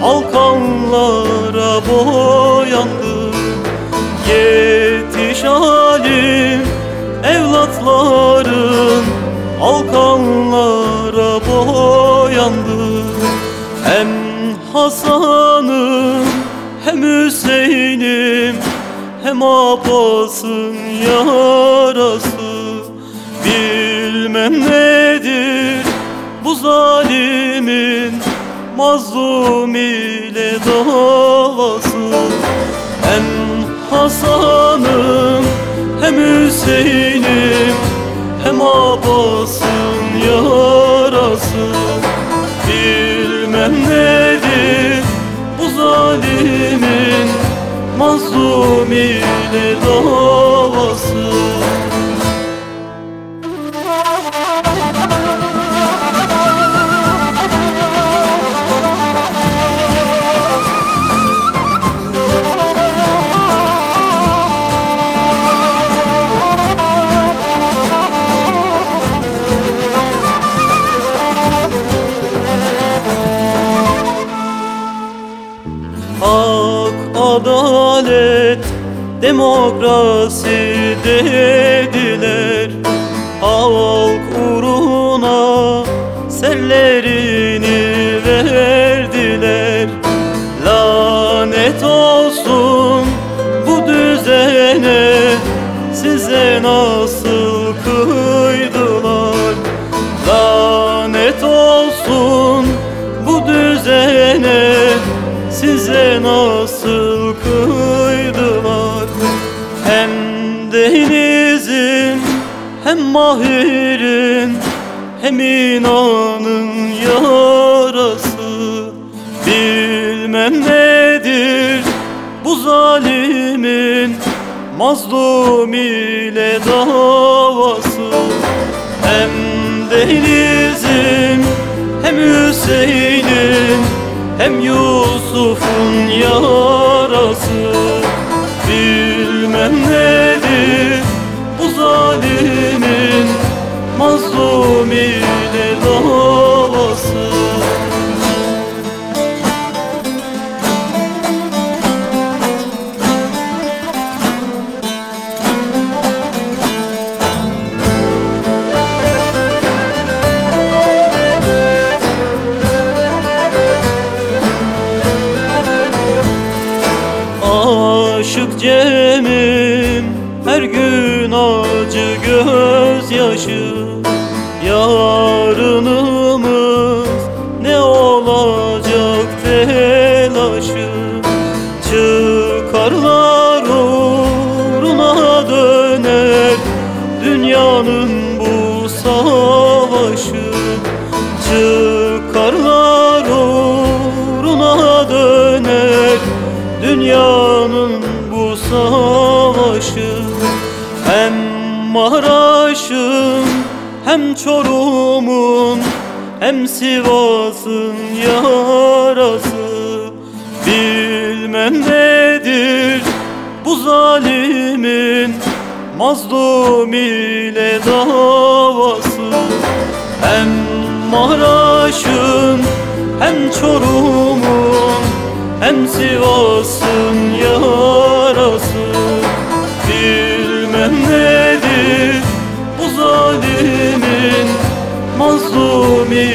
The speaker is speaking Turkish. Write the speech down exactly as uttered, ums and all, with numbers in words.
alkanlara boyandı. Yetiş halim evlatların alkanlara boyandı. Hem Hasan'ım hem Hüseyin'im hem Abbas'ın yarası. Bilmem nedir bu zalimin mazlum ile davası. Hem Hasan'ım hem Hüseyin'im hem Abbas'ın yarası. Bilmem nedir bu zalimin mazlum ile davası. Hak, adalet, demokrasi dediler. Halk uğruna serlerini verdiler. Lanet olsun bu düzene, size nasıl kıydılar. Lanet olsun bu düzene, size nasıl kıydılar. Hem Deniz'in hem Mahir'in hem inanın yarası. Bilmem nedir bu zalimin mazlum ile davası. Hem Deniz'in hem Hüseyin'in hem Yusuf'un yarası. Bilmem nedir bu zalimin mazlum ile davası. Aşık Cem'im her gün acı gözyaşı. Yarınımız ne olacak telaşı. Çıkarlar uğruna döner dünyanın bu savaşı. Çıkarlar uğruna döner dünyanın bu savaşı. Hem Maraş'ın hem Çorum'un hem Sivas'ın yarası. Bilmem nedir bu zalimin mazlum ile davası. Hem Maraş'ın hem Çorum'un hem Sivas'ın yarası. Bilmem nedir bu zalimin mazlum